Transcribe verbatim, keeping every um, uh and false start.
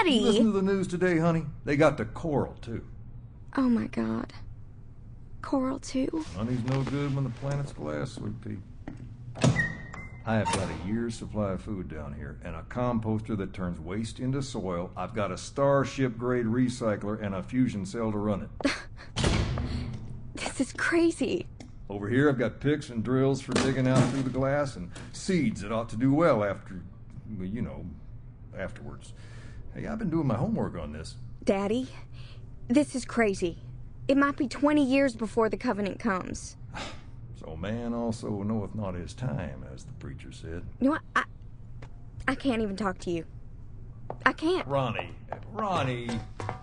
Daddy! You listen to the news today, honey? They got the coral, too. Oh, my God. Coral, too? Honey's no good when the planet's glass, sweet pea. I have got a year's supply of food down here, and a composter that turns waste into soil. I've got a Starship-grade recycler and a fusion cell to run it. This is crazy. Over here, I've got picks and drills for digging out through the glass, and seeds that ought to do well after, well, you know, afterwards. Hey, I've been doing my homework on this. Daddy, this is crazy. It might be twenty years before the covenant comes. So man also knoweth not his time, as the preacher said. You know what? I, I can't even talk to you. I can't. Ronnie, Ronnie,